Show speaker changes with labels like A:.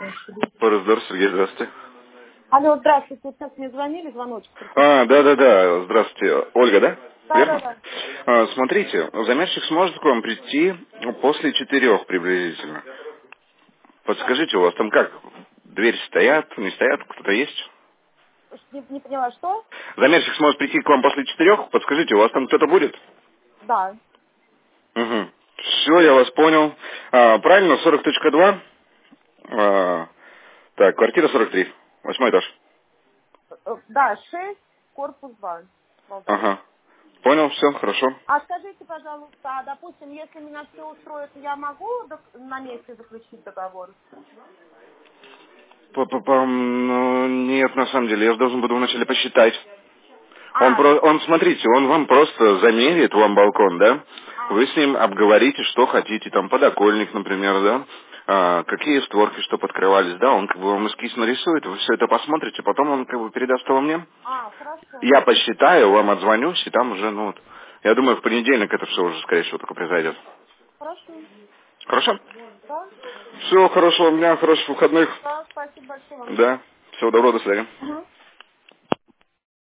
A: Пороздор, Сергей, здравствуйте.
B: Алло, здравствуйте. Вот сейчас мне звонили, звоночек.
A: Да, здравствуйте. Ольга, да? Верно?
B: Да.
A: Смотрите, заметчик сможет к вам прийти после 4 приблизительно. Подскажите, у вас там как? Двери стоят, не стоят, кто-то есть?
B: Не поняла, что?
A: Замерщик сможет прийти к вам после 4? Подскажите, у вас там кто-то будет?
B: Да.
A: Угу. Все, я вас понял. Правильно, 40.2. Так, квартира 43. 8 этаж.
B: Да, 6, корпус 2. Валдай.
A: Ага. Понял, все, хорошо.
B: А скажите, пожалуйста, допустим, если меня все устроит, я могу на месте заключить договор?
A: Ну, нет, на самом деле, я же должен буду вначале посчитать.
B: А,
A: Смотрите, он вам просто замерит вам балкон, да? Вы с ним обговорите, что хотите, там, подоконник, например, да? Какие створки, что подкрывались, да? Он как бы вам эскиз нарисует, вы все это посмотрите, потом он как бы передаст его мне.
B: хорошо.
A: Я посчитаю, вам отзвонюсь, и там уже, ну вот, я думаю, в понедельник это все уже, скорее всего, только произойдет.
B: Хорошо.
A: Хорошо?
B: Да?
A: Все, хорошего дня, хороших выходных.
B: Да, спасибо большое вам.
A: Да, всего доброго, до свидания.
B: Мгм.